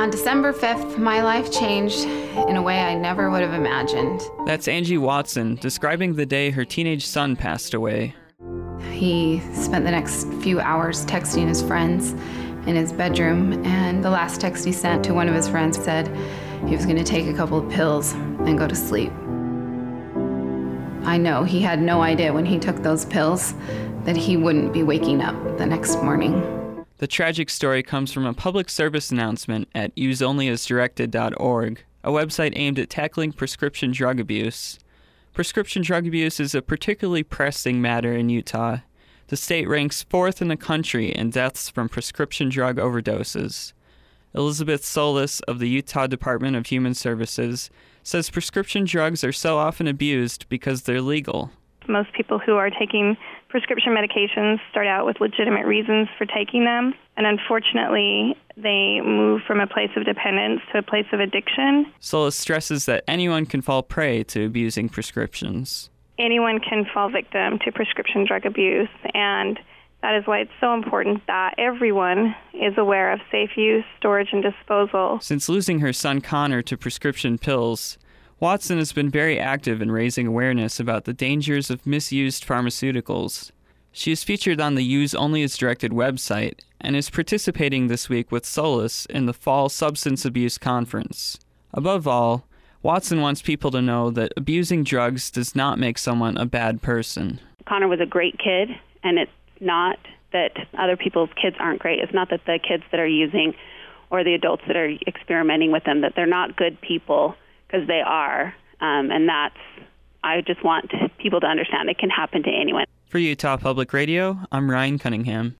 On December 5th, my life changed in a way I never would have imagined. That's Angie Watson describing the day her teenage son passed away. He spent the next few hours texting his friends in his bedroom, and the last text he sent to one of his friends said he was going to take a couple of pills and go to sleep. I know he had no idea when he took those pills that he wouldn't be waking up the next morning. The tragic story comes from a public service announcement at useonlyasdirected.org, a website aimed at tackling prescription drug abuse. Prescription drug abuse is a particularly pressing matter in Utah. The state ranks fourth in the country in deaths from prescription drug overdoses. Elizabeth Solis of the Utah Department of Human Services says prescription drugs are so often abused because they're legal. Most people who are taking prescription medications start out with legitimate reasons for taking them, and unfortunately, they move from a place of dependence to a place of addiction. Solis stresses that anyone can fall prey to abusing prescriptions. Anyone can fall victim to prescription drug abuse, and that is why it's so important that everyone is aware of safe use, storage, and disposal. Since losing her son Connor to prescription pills, Watson has been very active in raising awareness about the dangers of misused pharmaceuticals. She is featured on the Use Only as Directed website and is participating this week with Solis in the Fall Substance Abuse Conference. Above all, Watson wants people to know that abusing drugs does not make someone a bad person. Connor was a great kid, and it's not that other people's kids aren't great. It's not that the kids that are using or the adults that are experimenting with them, that they're not good people, because they are. I just want people to understand it can happen to anyone. For Utah Public Radio, I'm Ryan Cunningham.